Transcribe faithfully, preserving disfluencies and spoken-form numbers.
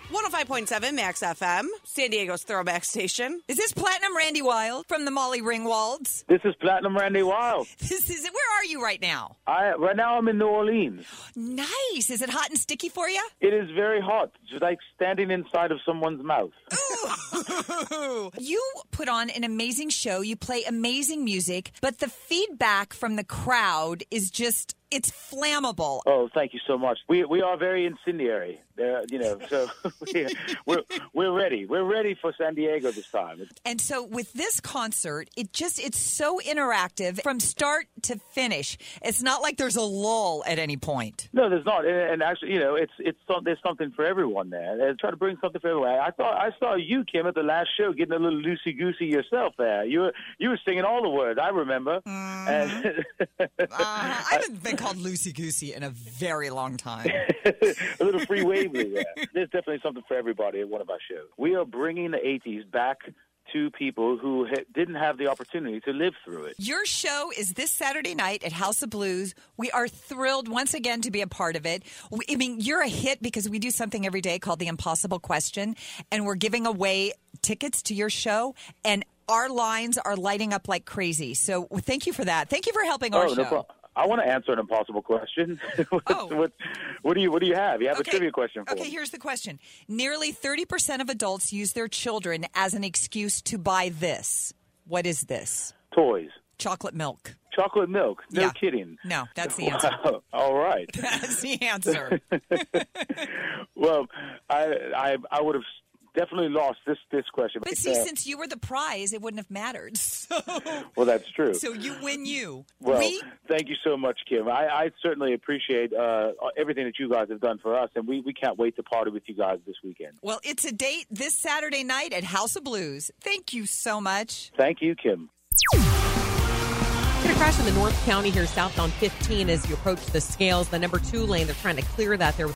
one oh five point seven Max F M, San Diego's throwback station. Is this Platinum Randy Wild from the Molly Ringwalds? This is Platinum Randy Wild. This is it. Where are you right now? I right now I'm in New Orleans. Nice. Is it hot and sticky for you? It is very hot. It's like standing inside of someone's mouth. Ooh. You put on an amazing show. You play amazing music, but the feedback from the crowd is just, it's flammable. Oh, thank you so much. We we are very incendiary. There, you know, so we're we're ready. We're ready for San Diego this time. And so with this concert, it just it's so interactive from start to finish. It's not like there's a lull at any point. No, there's not. And, and actually, you know, it's it's there's something for everyone there. They try to bring something for everyone. I thought I saw you, Kim, at the last show getting a little loosey goosey yourself there. You were you were singing all the words. I remember. Mm-hmm. And uh, I haven't been called loosey goosey in a very long time. A little free wavy there. There's definitely something for everybody at one of our shows. We are bringing the eighties back to people who ha- didn't have the opportunity to live through it. Your show is this Saturday night at House of Blues. We are thrilled once again to be a part of it. We, I mean, you're a hit because we do something every day called The Impossible Question, and we're giving away tickets to your show, and our lines are lighting up like crazy. So thank you for that. Thank you for helping our oh, show. No problem. I want to answer an impossible question. what, oh. what, what do you What do you have? You have okay. a trivia question for Okay, me. here's the question. Nearly thirty percent of adults use their children as an excuse to buy this. What is this? Toys. Chocolate milk. Chocolate milk. No yeah. kidding. No, that's the answer. Wow. All right. That's the answer. Well, I I, I would have definitely lost this, this question. But see, uh, since you were the prize, it wouldn't have mattered. So, well, that's true. So you win you. Well, we, thank you so much, Kim. I, I certainly appreciate uh, everything that you guys have done for us, and we, we can't wait to party with you guys this weekend. Well, it's a date this Saturday night at House of Blues. Thank you so much. Thank you, Kim. Going to crash in the North County here southbound fifteen as you approach the Scales, the number two lane. They're trying to clear that there with